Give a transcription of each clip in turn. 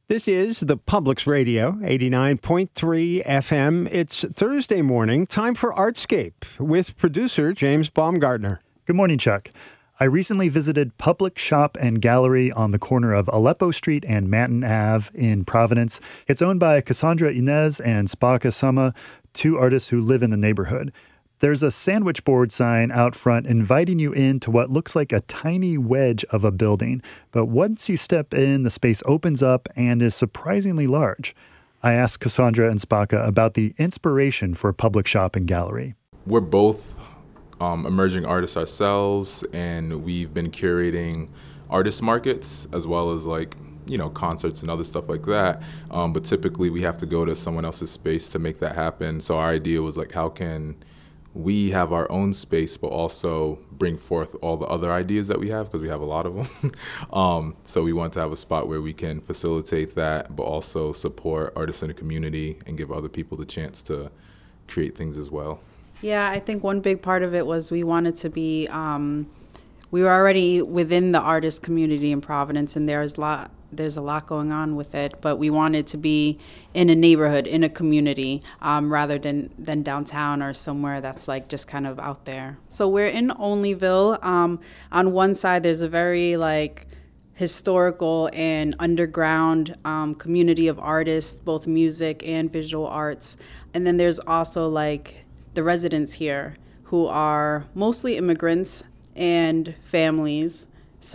This is the Public's Radio, 89.3 FM. It's Thursday morning, time for Artscape with producer James Baumgartner. Good morning, Chuck. I recently visited Public Shop and Gallery on the corner of Aleppo Street and Manton Ave in Providence. It's owned by Cassandra Inez and Spaka Sama, two artists who live in the neighborhood. There's a sandwich board sign out front inviting you into what looks like a tiny wedge of a building. But once you step in, the space opens up and is surprisingly large. I asked Cassandra and Spaka about the inspiration for Public Shop and Gallery. We're both emerging artists ourselves, and we've been curating artist markets as well as concerts and other stuff like that. But typically we have to go to someone else's space to make that happen. So our idea was how can we have our own space, but also bring forth all the other ideas that we have, because we have a lot of them. So we want to have a spot where we can facilitate that, but also support artists in the community and give other people the chance to create things as well. Yeah, I think one big part of it was we wanted to be, we were already within the artist community in Providence, and there's a lot going on with it, but we wanted to be in a neighborhood, in a community, rather than downtown or somewhere that's just kind of out there. So we're in Olneyville. On one side, there's a very historical and underground community of artists, both music and visual arts. And then there's also the residents here who are mostly immigrants and families.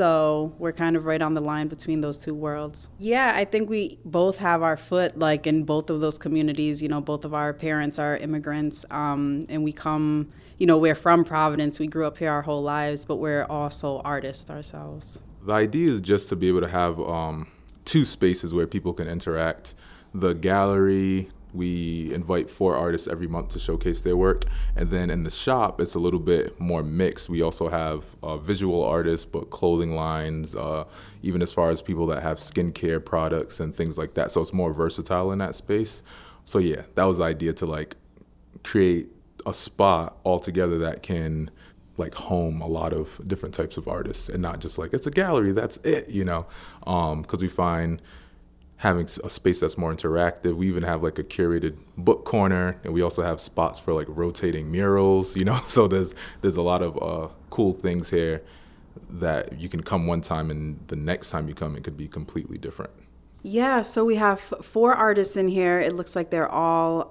So we're kind of right on the line between those two worlds. Yeah, I think we both have our foot in both of those communities. Both of our parents are immigrants, and we come, we're from Providence. We grew up here our whole lives, but we're also artists ourselves. The idea is just to be able to have two spaces where people can interact. The gallery, we invite 4 artists every month to showcase their work. And then in the shop, it's a little bit more mixed. We also have visual artists, but clothing lines, even as far as people that have skincare products and things like that. So it's more versatile in that space. So yeah, that was the idea, to create a spot altogether that can home a lot of different types of artists, and not just it's a gallery, that's it, because we find having a space that's more interactive. We even have a curated book corner, and we also have spots for rotating murals, so there's a lot of cool things here that you can come one time, and the next time you come it could be completely different. Yeah, so we have 4 artists in here. It looks like they're all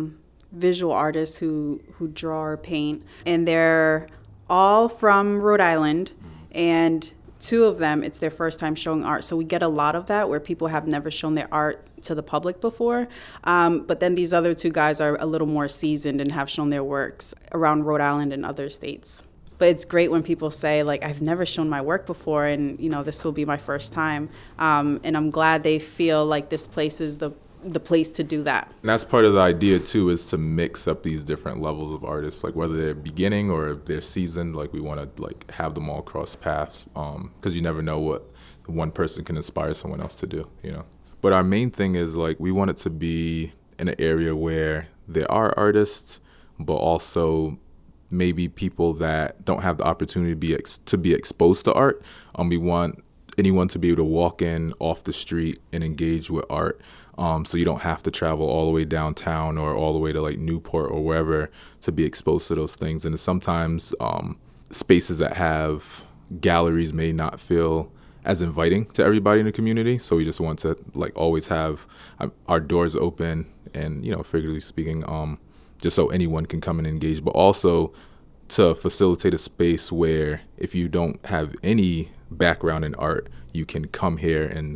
visual artists who draw or paint, and they're all from Rhode Island, and 2 of them, it's their first time showing art. So we get a lot of that where people have never shown their art to the public before. But then these other 2 guys are a little more seasoned and have shown their works around Rhode Island and other states. But it's great when people say, I've never shown my work before, and, this will be my first time. And I'm glad they feel like this place is the place to do that. And that's part of the idea too, is to mix up these different levels of artists, whether they're beginning or if they're seasoned. We want to have them all cross paths, because you never know what one person can inspire someone else to do, But our main thing is we want it to be in an area where there are artists, but also maybe people that don't have the opportunity to be exposed to art. We want anyone to be able to walk in off the street and engage with art. So you don't have to travel all the way downtown or all the way to Newport or wherever to be exposed to those things. And sometimes spaces that have galleries may not feel as inviting to everybody in the community. So we just want to always have our doors open and, figuratively speaking, just so anyone can come and engage, but also to facilitate a space where if you don't have any background in art, you can come here and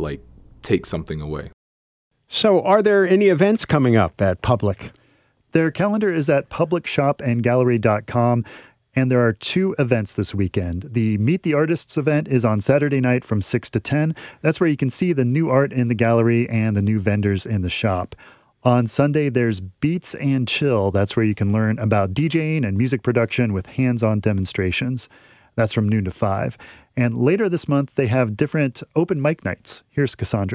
take something away. So are there any events coming up at Public? Their calendar is at publicshopandgallery.com, and there are 2 events this weekend. The Meet the Artists event is on Saturday night from 6 to 10. That's where you can see the new art in the gallery and the new vendors in the shop. On Sunday, there's Beats and Chill. That's where you can learn about DJing and music production with hands-on demonstrations. That's from noon to 5. And later this month, they have different open mic nights. Here's Cassandra. Right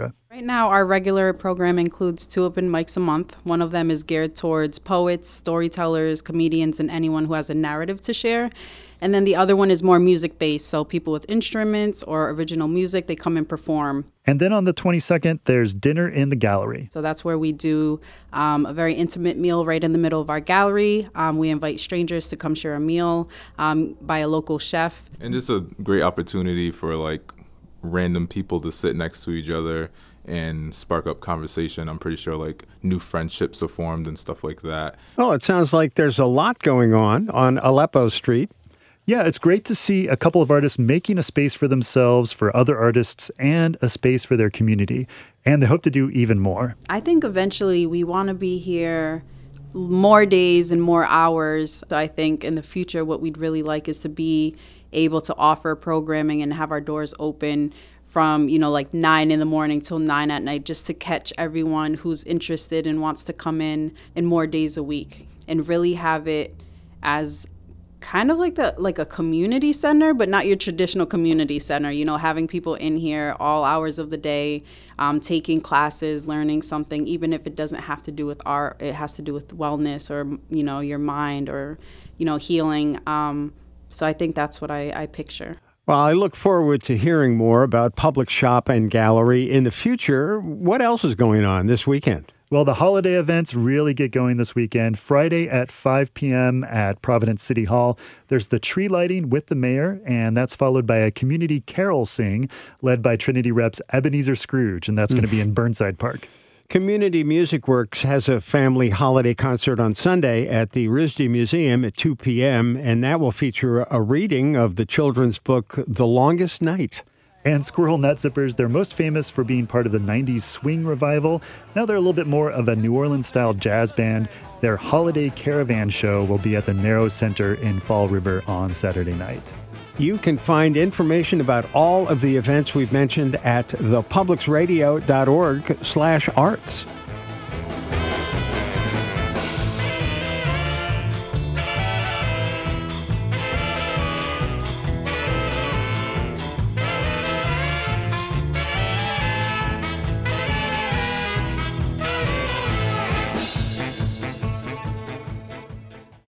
Right now, our regular program includes 2 open mics a month. One of them is geared towards poets, storytellers, comedians, and anyone who has a narrative to share. And then the other one is more music-based, so people with instruments or original music, they come and perform. And then on the 22nd, there's Dinner in the Gallery. So that's where we do a very intimate meal right in the middle of our gallery. We invite strangers to come share a meal by a local chef. And just a great opportunity for like random people to sit next to each other and spark up conversation. I'm pretty sure like new friendships are formed and stuff like that. Well, it sounds like there's a lot going on Aleppo Street. Yeah, it's great to see a couple of artists making a space for themselves, for other artists, and a space for their community. And they hope to do even more. I think eventually we want to be here more days and more hours. So I think in the future what we'd really like is to be able to offer programming and have our doors open from, like 9 in the morning till 9 at night, just to catch everyone who's interested and wants to come in more days a week, and really have it as kind of like a community center, but not your traditional community center, having people in here all hours of the day, taking classes, learning something, even if it doesn't have to do with art, it has to do with wellness or, your mind or, healing. So I think that's what I picture. Well, I look forward to hearing more about Public Shop and Gallery in the future. What else is going on this weekend? Well, the holiday events really get going this weekend. Friday at 5 p.m. at Providence City Hall, there's the tree lighting with the mayor, and that's followed by a community carol sing led by Trinity Reps Ebenezer Scrooge, and that's going to be in Burnside Park. Community Music Works has a family holiday concert on Sunday at the RISD Museum at 2 p.m., and that will feature a reading of the children's book, The Longest Night. And Squirrel Nut Zippers, they're most famous for being part of the 90s swing revival. Now they're a little bit more of a New Orleans-style jazz band. Their holiday caravan show will be at the Narrow Center in Fall River on Saturday night. You can find information about all of the events we've mentioned at thepublicsradio.org/arts.